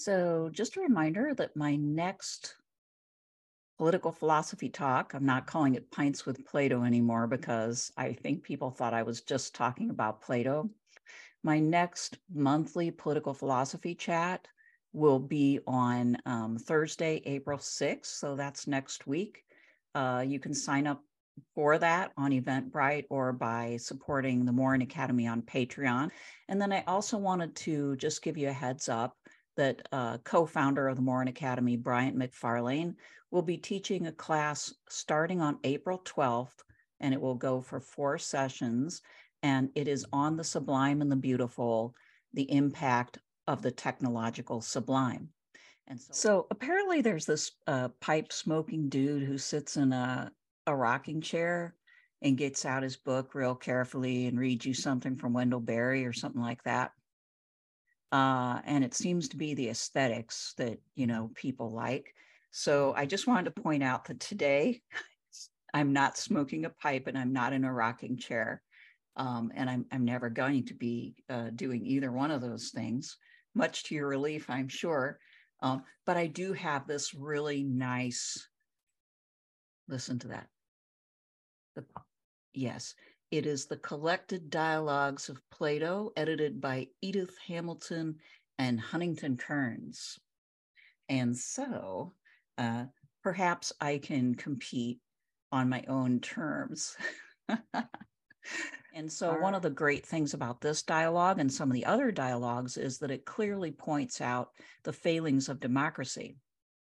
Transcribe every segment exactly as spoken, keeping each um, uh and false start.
So, just a reminder that my next political philosophy talk, I'm not calling it Pints with Plato anymore because I think people thought I was just talking about Plato. My next monthly political philosophy chat will be on um, Thursday, April sixth. So, that's next week. Uh, you can sign up for that on Eventbrite or by supporting the Morin Academy on Patreon. And then I also wanted to just give you a heads up that uh, co-founder of the Morin Academy, Bryant McFarlane, will be teaching a class starting on April twelfth, and it will go for four sessions. And it is on the sublime and the beautiful, the impact of the technological sublime. And so, so apparently there's this uh, pipe smoking dude who sits in a, a rocking chair and gets out his book real carefully and reads you something from Wendell Berry or something like that. Uh, and it seems to be the aesthetics that, you know, people like. So I just wanted to point out that today I'm not smoking a pipe and I'm not in a rocking chair. Um, and I'm, I'm never going to be uh, doing either one of those things, much to your relief, I'm sure. Um, but I do have this really nice, listen to that. The, yes, it is the Collected Dialogues of Plato, edited by Edith Hamilton and Huntington Kearns. And so uh, perhaps I can compete on my own terms. And so one of the great things about this dialogue and some of the other dialogues is that it clearly points out the failings of democracy.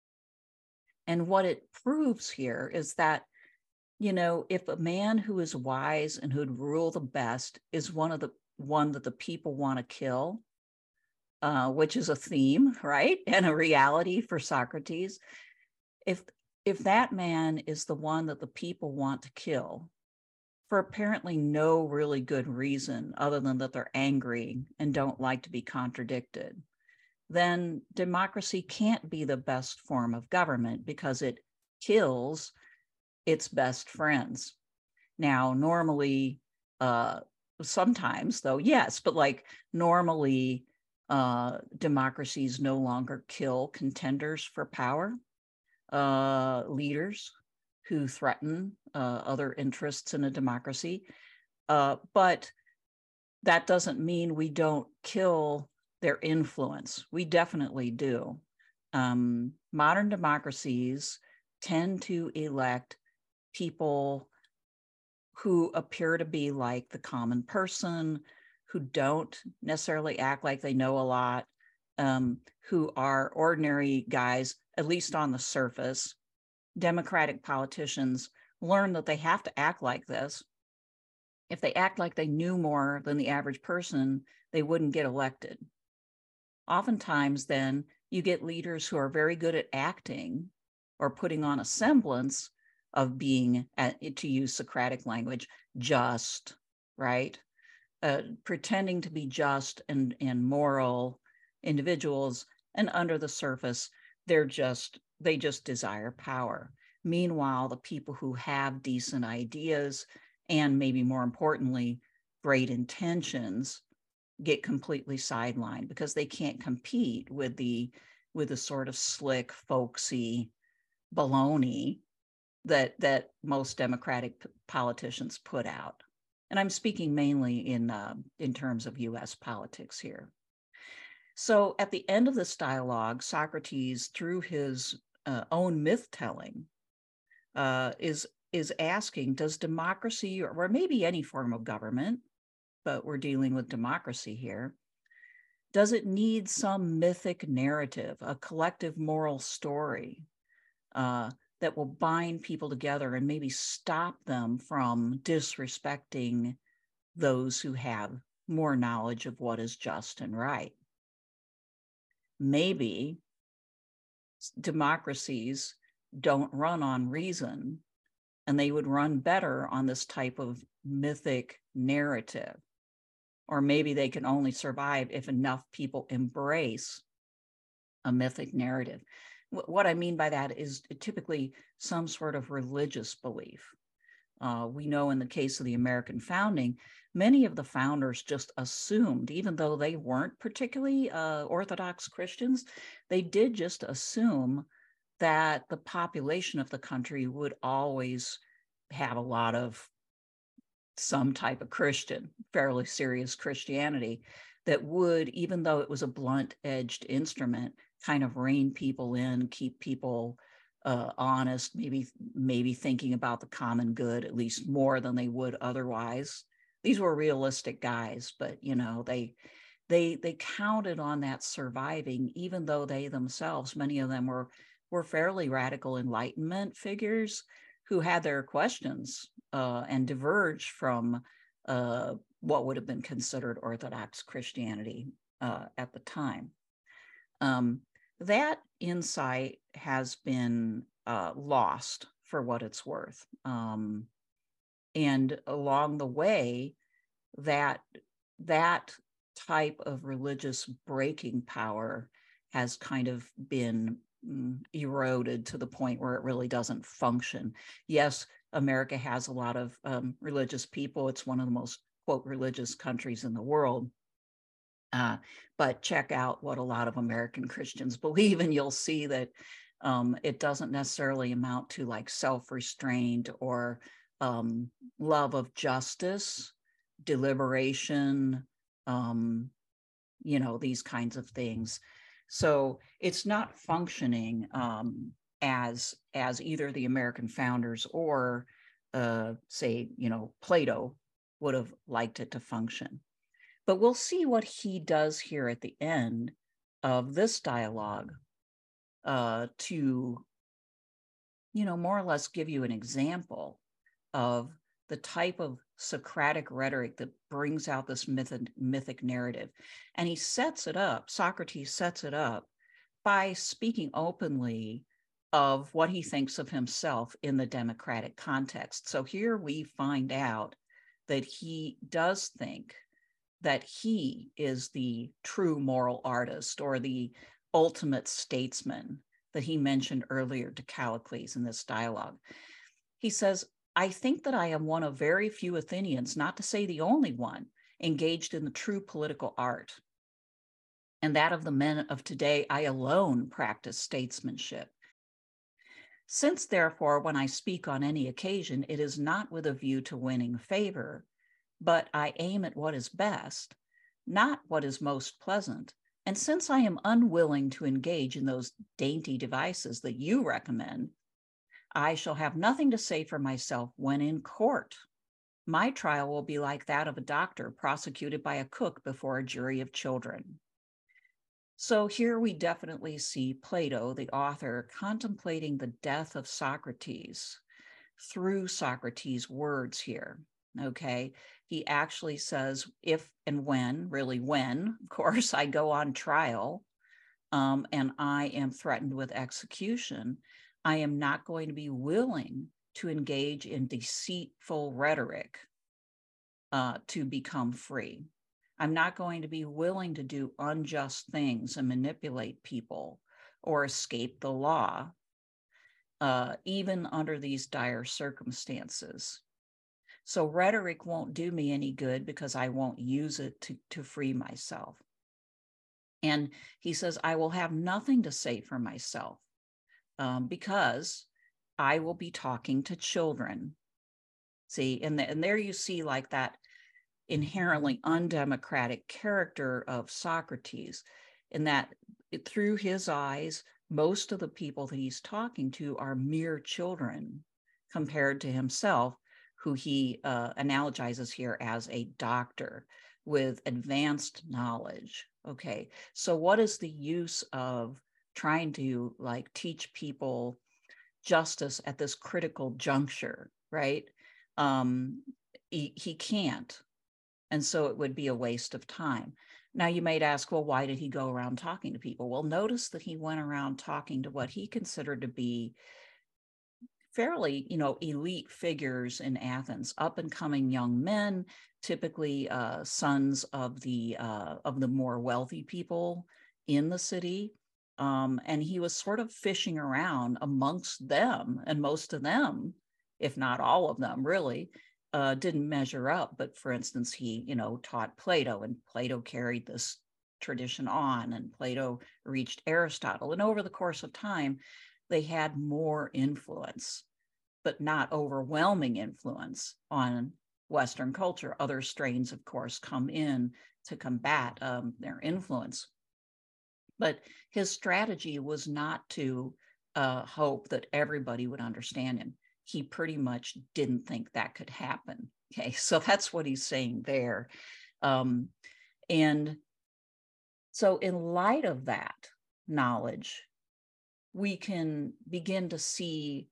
And what it proves here is that, you know, if a man who is wise and who'd rule the best is one of the one that the people want to kill, uh, which is a theme, right? And a reality for Socrates. If if that man is the one that the people want to kill, for apparently no really good reason other than that they're angry and don't like to be contradicted, then democracy can't be the best form of government because it kills its best friends. Now, normally, uh, sometimes though, yes, but like normally, uh, democracies no longer kill contenders for power, uh, leaders who threaten uh, other interests in a democracy. Uh, but that doesn't mean we don't kill their influence. We definitely do. Um, modern democracies tend to elect people who appear to be like the common person, who don't necessarily act like they know a lot, um, who are ordinary guys, at least on the surface. Democratic politicians learn that they have to act like this. If they act like they knew more than the average person, they wouldn't get elected. Oftentimes, then, you get leaders who are very good at acting or putting on a semblance of being, to use Socratic language, just, right? Uh, pretending to be just and, and moral individuals, and under the surface, they're just, they just desire power. Meanwhile, the people who have decent ideas and maybe more importantly, great intentions get completely sidelined because they can't compete with the with the sort of slick, folksy baloney that that most Democratic p- politicians put out. And I'm speaking mainly in uh, in terms of U S politics here. So at the end of this dialogue, Socrates, through his uh, own myth telling, uh, is is asking, does democracy, or, or maybe any form of government, but we're dealing with democracy here, does it need some mythic narrative, a collective moral story uh, that will bind people together and maybe stop them from disrespecting those who have more knowledge of what is just and right? Maybe democracies don't run on reason, and they would run better on this type of mythic narrative. Or maybe they can only survive if enough people embrace a mythic narrative. What I mean by that is typically some sort of religious belief. Uh, we know in the case of the American founding, many of the founders just assumed, even though they weren't particularly uh, Orthodox Christians, they did just assume that the population of the country would always have a lot of some type of Christian, fairly serious Christianity, that would, even though it was a blunt-edged instrument, kind of rein people in, keep people uh, honest, maybe maybe thinking about the common good at least more than they would otherwise. These were realistic guys, but you know they they they counted on that surviving, even though they themselves, many of them were were fairly radical Enlightenment figures who had their questions uh, and diverged from uh, what would have been considered Orthodox Christianity uh, at the time. Um, that insight has been uh, lost for what it's worth. Um, and along the way, that, that type of religious breaking power has kind of been mm, eroded to the point where it really doesn't function. Yes, America has a lot of um, religious people. It's one of the most, quote, religious countries in the world. Uh, but check out what a lot of American Christians believe, and you'll see that um, it doesn't necessarily amount to like self-restraint or um, love of justice, deliberation, um, you know, these kinds of things. So it's not functioning um, as, as either the American founders or, uh, say, you know, Plato would have liked it to function. But we'll see what he does here at the end of this dialogue uh, to, you know, more or less give you an example of the type of Socratic rhetoric that brings out this mythic, mythic narrative. And he sets it up, Socrates sets it up by speaking openly of what he thinks of himself in the democratic context. So here we find out that he does think that he is the true moral artist or the ultimate statesman that he mentioned earlier to Callicles in this dialogue. He says, I think that I am one of very few Athenians, not to say the only one, engaged in the true political art. And that of the men of today, I alone practice statesmanship. Since, therefore, when I speak on any occasion, it is not with a view to winning favor, but I aim at what is best, not what is most pleasant. And since I am unwilling to engage in those dainty devices that you recommend, I shall have nothing to say for myself when in court. My trial will be like that of a doctor prosecuted by a cook before a jury of children. So here we definitely see Plato, the author, contemplating the death of Socrates through Socrates' words here. Okay, he actually says, if and when, really when, of course, I go on trial um, and I am threatened with execution, I am not going to be willing to engage in deceitful rhetoric uh, to become free. I'm not going to be willing to do unjust things and manipulate people or escape the law, uh, even under these dire circumstances. So rhetoric won't do me any good because I won't use it to, to free myself. And he says, I will have nothing to say for myself um, because I will be talking to children. See, and, the, and there you see like that inherently undemocratic character of Socrates, in that it, through his eyes, most of the people that he's talking to are mere children compared to himself, who he uh, analogizes here as a doctor with advanced knowledge. Okay, so what is the use of trying to like teach people justice at this critical juncture, right? Um, he, he can't. And so it would be a waste of time. Now you might ask, well, why did he go around talking to people? Well, notice that he went around talking to what he considered to be fairly, you know, elite figures in Athens, up and coming young men, typically uh, sons of the uh, of the more wealthy people in the city. Um, and he was sort of fishing around amongst them, and most of them if not all of them really, uh, didn't measure up. But for instance, he, you know, taught Plato, and Plato carried this tradition on, and Plato reached Aristotle. And over the course of time, they had more influence, but not overwhelming influence on Western culture. Other strains, of course, come in to combat um, their influence. But his strategy was not to uh, hope that everybody would understand him. He pretty much didn't think that could happen. Okay, so that's what he's saying there. Um, and so in light of that knowledge, we can begin to see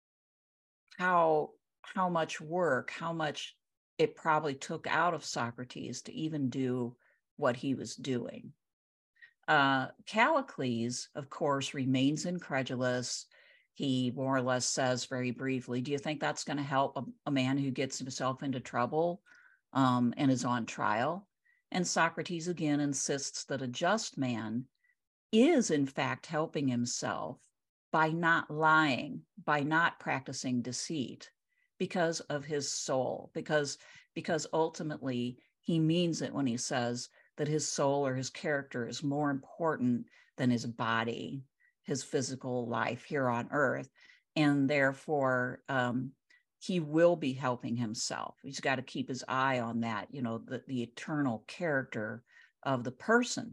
how, how much work, how much it probably took out of Socrates to even do what he was doing. Uh, Callicles, of course, remains incredulous. He more or less says very briefly, do you think that's going to help a, a man who gets himself into trouble um, and is on trial? And Socrates again insists that a just man is in fact helping himself by not lying, by not practicing deceit, because of his soul, because, because ultimately he means it when he says that his soul or his character is more important than his body, his physical life here on earth. And therefore, um, he will be helping himself. He's got to keep his eye on that, you know, the, the eternal character of the person.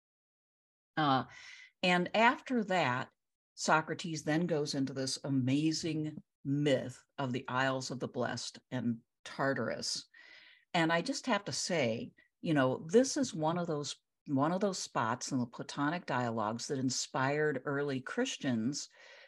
Uh, and after that, Socrates then goes into this amazing myth of the Isles of the Blessed and Tartarus. And I just have to say, you know, this is one of those one of those spots in the Platonic dialogues that inspired early Christians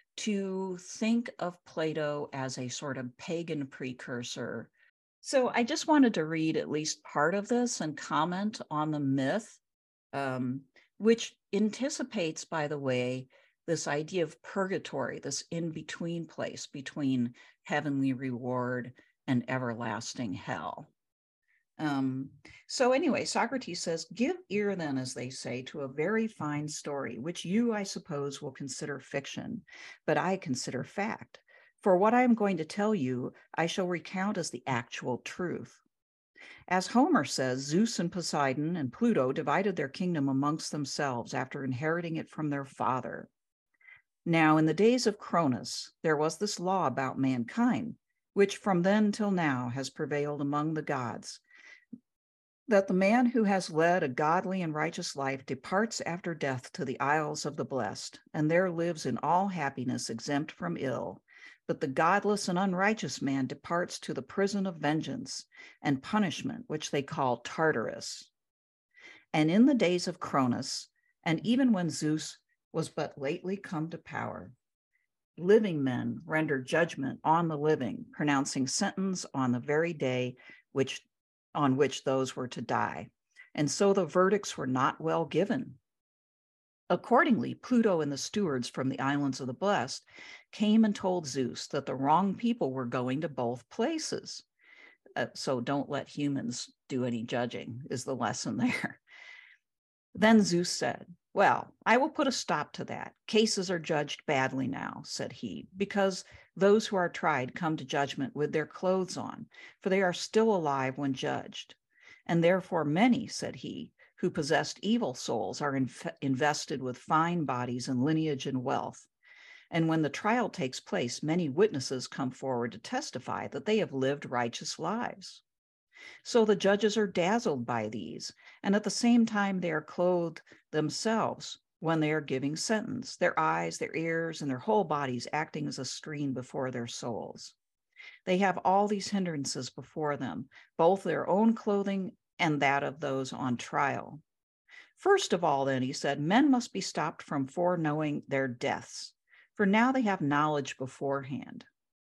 to think of Plato as a sort of pagan precursor. So I just wanted to read at least part of this and comment on the myth, um, which anticipates, by the way, this idea of purgatory, this in-between place between heavenly reward and everlasting hell. Um, so anyway, Socrates says, give ear then, as they say, to a very fine story, which you, I suppose, will consider fiction, but I consider fact. For what I am going to tell you, I shall recount as the actual truth. As Homer says, Zeus and Poseidon and Pluto divided their kingdom amongst themselves after inheriting it from their father. Now, in the days of Cronus, there was this law about mankind, which from then till now has prevailed among the gods, that the man who has led a godly and righteous life departs after death to the Isles of the Blessed, and there lives in all happiness exempt from ill. But the godless and unrighteous man departs to the prison of vengeance and punishment, which they call Tartarus. And in the days of Cronus, and even when Zeus was but lately come to power, living men rendered judgment on the living, pronouncing sentence on the very day which on which those were to die. And so the verdicts were not well given. Accordingly, Pluto and the stewards from the Islands of the Blessed came and told Zeus that the wrong people were going to both places. Uh, so don't let humans do any judging, is the lesson there. Then Zeus said, well, I will put a stop to that. Cases are judged badly now, said he, because those who are tried come to judgment with their clothes on, for they are still alive when judged. And therefore many, said he, who possessed evil souls are inf- invested with fine bodies and lineage and wealth. And when the trial takes place, many witnesses come forward to testify that they have lived righteous lives. So the judges are dazzled by these, and at the same time they are clothed themselves when they are giving sentence, their eyes, their ears, and their whole bodies acting as a screen before their souls. They have all these hindrances before them, both their own clothing and that of those on trial. First of all, then, he said, men must be stopped from foreknowing their deaths, for now they have knowledge beforehand.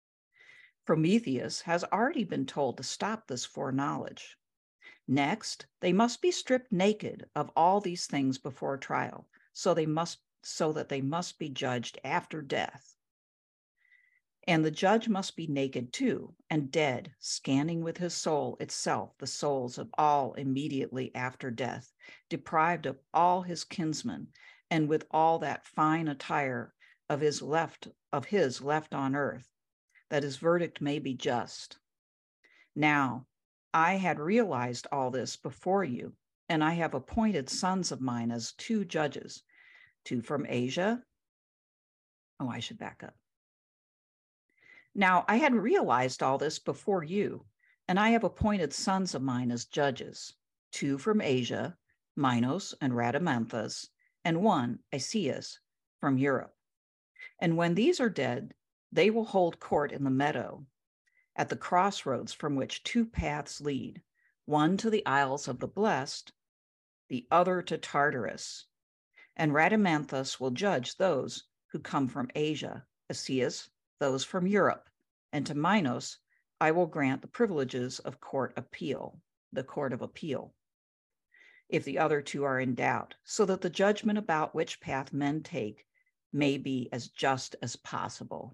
Prometheus has already been told to stop this foreknowledge. Next, they must be stripped naked of all these things before trial, so they must so that they must be judged after death. And the judge must be naked too, and dead, scanning with his soul itself the souls of all immediately after death, deprived of all his kinsmen, and with all that fine attire of his left of his left on earth, that his verdict may be just. Now, I had realized all this before you, and I have appointed sons of mine as two judges, two from Asia. Oh, I should back up. Now, I had realized all this before you, and I have appointed sons of mine as judges, two from Asia, Minos and Rhadamanthus, and one, Isaeus, from Europe. And when these are dead, they will hold court in the meadow, at the crossroads from which two paths lead, one to the Isles of the Blessed, the other to Tartarus. And Rhadamanthus will judge those who come from Asia, Isaeus, those from Europe, and to Minos I will grant the privileges of court appeal, the court of appeal, if the other two are in doubt, so that the judgment about which path men take may be as just as possible.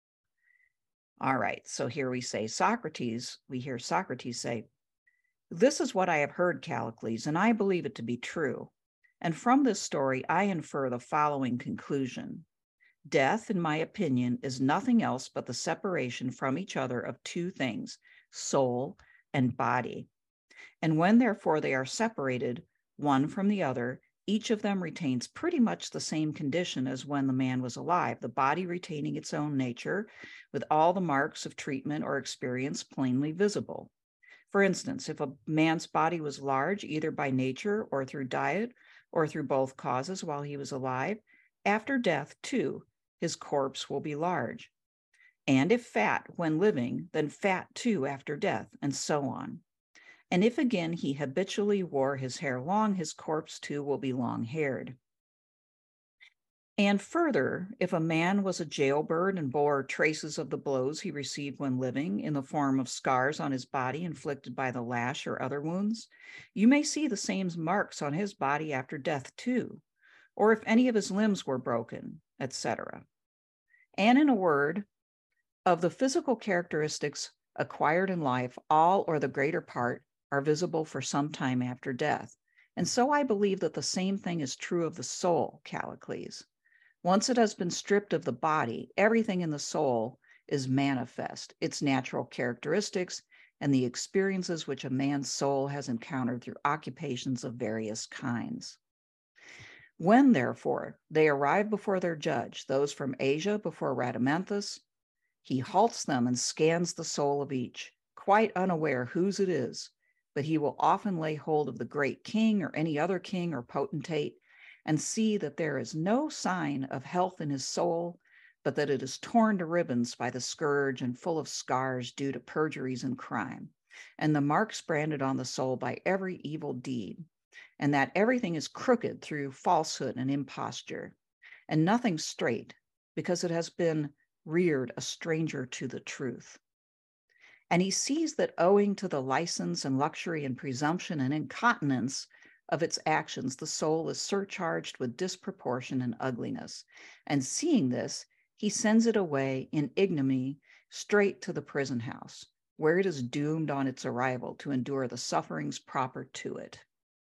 All right, so here we say Socrates, we hear Socrates say, "This is what I have heard, Callicles, and I believe it to be true. And from this story, I infer the following conclusion. Death, in my opinion, is nothing else but the separation from each other of two things, soul and body. And when, therefore, they are separated, one from the other, each of them retains pretty much the same condition as when the man was alive, the body retaining its own nature, with all the marks of treatment or experience plainly visible. For instance, if a man's body was large, either by nature or through diet, or through both causes while he was alive, after death, too, his corpse will be large. And if fat when living, then fat too after death, and so on. And if again he habitually wore his hair long, his corpse too will be long-haired. And further, if a man was a jailbird and bore traces of the blows he received when living in the form of scars on his body inflicted by the lash or other wounds, you may see the same marks on his body after death too, or if any of his limbs were broken, et cetera. And in a word, of the physical characteristics acquired in life, all or the greater part are visible for some time after death. And so I believe that the same thing is true of the soul, Callicles. Once it has been stripped of the body, everything in the soul is manifest, its natural characteristics and the experiences which a man's soul has encountered through occupations of various kinds. When, therefore, they arrive before their judge, those from Asia before Rhadamanthus, he halts them and scans the soul of each, quite unaware whose it is, but he will often lay hold of the great king or any other king or potentate and see that there is no sign of health in his soul, but that it is torn to ribbons by the scourge and full of scars due to perjuries and crime, and the marks branded on the soul by every evil deed, and that everything is crooked through falsehood and imposture, and nothing straight, because it has been reared a stranger to the truth. And he sees that owing to the license and luxury and presumption and incontinence of its actions, the soul is surcharged with disproportion and ugliness. And seeing this, he sends it away in ignominy straight to the prison house, where it is doomed on its arrival to endure the sufferings proper to it.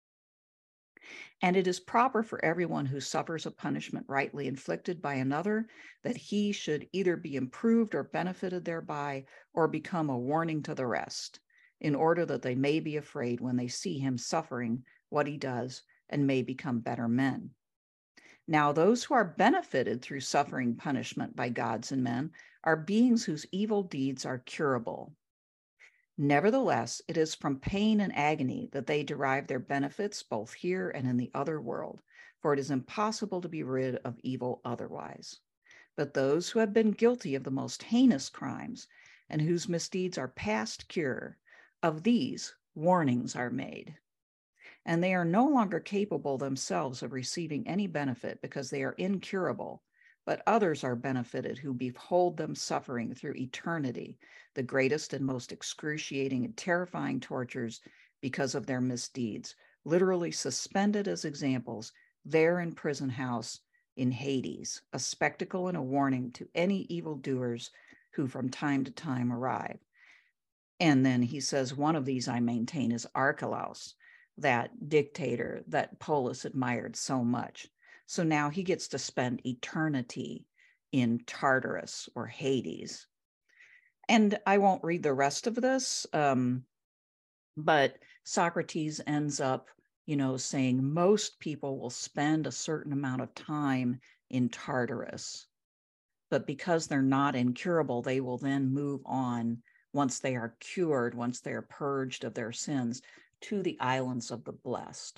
And it is proper for everyone who suffers a punishment rightly inflicted by another that he should either be improved or benefited thereby, or become a warning to the rest, in order that they may be afraid when they see him suffering what he does and may become better men. Now, those who are benefited through suffering punishment by gods and men are beings whose evil deeds are curable. Nevertheless, it is from pain and agony that they derive their benefits both here and in the other world, for it is impossible to be rid of evil otherwise. But those who have been guilty of the most heinous crimes and whose misdeeds are past cure, of these warnings are made. And they are no longer capable themselves of receiving any benefit because they are incurable, but others are benefited who behold them suffering through eternity, the greatest and most excruciating and terrifying tortures because of their misdeeds, literally suspended as examples there in prison house in Hades, a spectacle and a warning to any evildoers who from time to time arrive. And then he says, one of these I maintain is Archelaus, that dictator that Polus admired so much. So now he gets to spend eternity in Tartarus or Hades. And I won't read the rest of this, um, but Socrates ends up, you know, saying most people will spend a certain amount of time in Tartarus, but because they're not incurable, they will then move on once they are cured, once they are purged of their sins, to the islands of the blessed.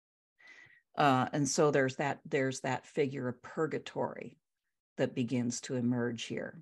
Uh, and so there's that, there's that figure of purgatory that begins to emerge here.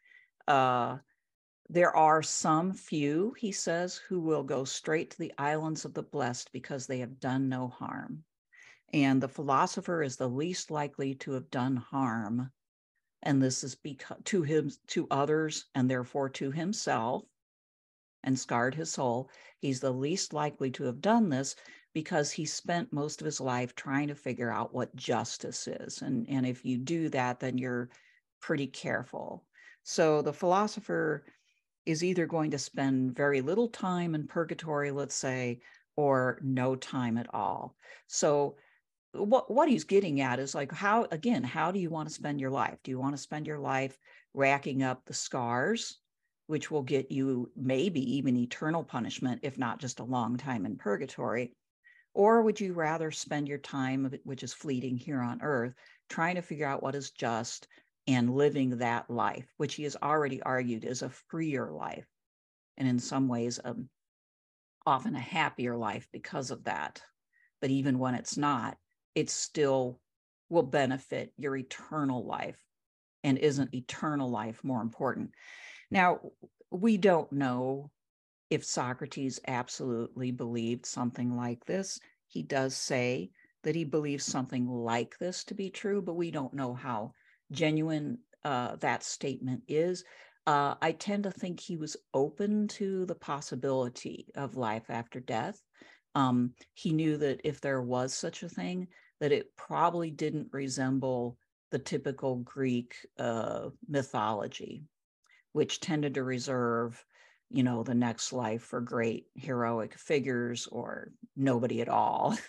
Uh, there are some few, he says, who will go straight to the islands of the blessed because they have done no harm. And the philosopher is the least likely to have done harm. And this is because to him, to others, and therefore to himself, and scarred his soul. He's the least likely to have done this because he spent most of his life trying to figure out what justice is. And, and if you do that, then you're pretty careful. So the philosopher is either going to spend very little time in purgatory, let's say, or no time at all. So what, what he's getting at is like, how, again, how do you want to spend your life? Do you want to spend your life racking up the scars, which will get you maybe even eternal punishment, if not just a long time in purgatory? Or would you rather spend your time, which is fleeting here on earth, trying to figure out what is just and living that life, which he has already argued is a freer life, and in some ways, um, often a happier life because of that. But even when it's not, it still will benefit your eternal life. And isn't eternal life more important? Now, we don't know if Socrates absolutely believed something like this. He does say that he believes something like this to be true, but we don't know how genuine uh, that statement is. Uh, I tend to think he was open to the possibility of life after death. Um, he knew that if there was such a thing, that it probably didn't resemble the typical Greek uh, mythology, which tended to reserve, you know, the next life for great heroic figures or nobody at all.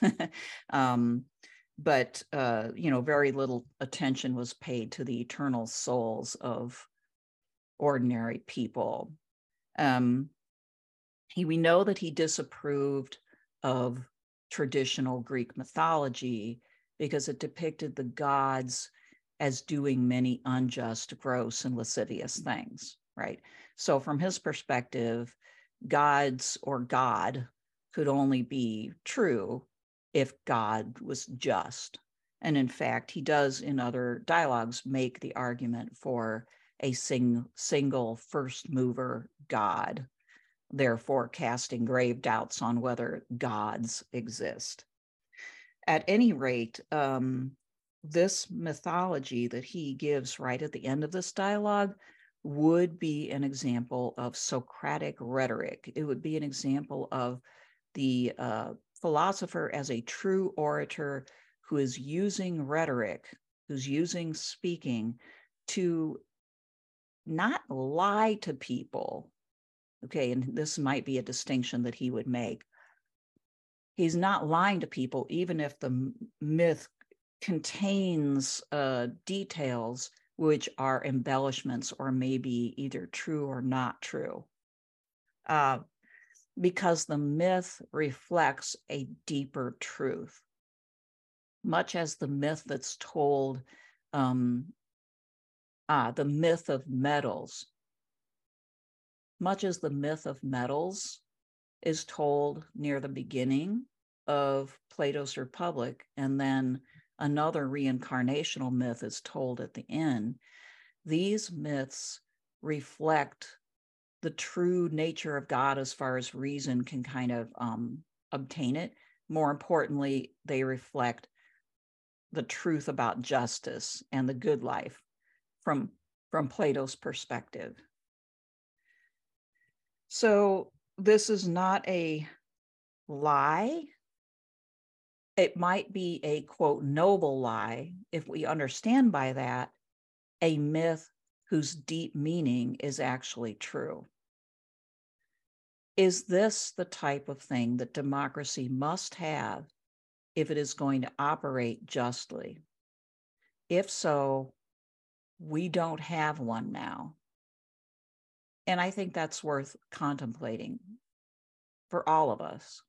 um, but, uh, you know, very little attention was paid to the eternal souls of ordinary people. Um, he, we know that he disapproved of traditional Greek mythology because it depicted the gods as doing many unjust, gross, and lascivious things, right? So from his perspective, gods or God could only be true if God was just. And in fact, he does in other dialogues make the argument for a sing, single first mover God, therefore casting grave doubts on whether gods exist. At any rate, um, this mythology that he gives right at the end of this dialogue would be an example of Socratic rhetoric. It would be an example of the uh, philosopher as a true orator who is using rhetoric, who's using speaking to not lie to people. Okay, and this might be a distinction that he would make. He's not lying to people, even if the myth contains uh, details which are embellishments or maybe either true or not true, uh, because the myth reflects a deeper truth. Much as the myth that's told, um, ah, the myth of metals, much as the myth of metals is told near the beginning of Plato's Republic, and then another reincarnational myth is told at the end. These myths reflect the true nature of God as far as reason can kind of um, obtain it. More importantly, they reflect the truth about justice and the good life from, from Plato's perspective. So this is not a lie. It might be a, quote, noble lie if we understand by that a myth whose deep meaning is actually true. Is this the type of thing that democracy must have if it is going to operate justly? If so, we don't have one now. And I think that's worth contemplating for all of us.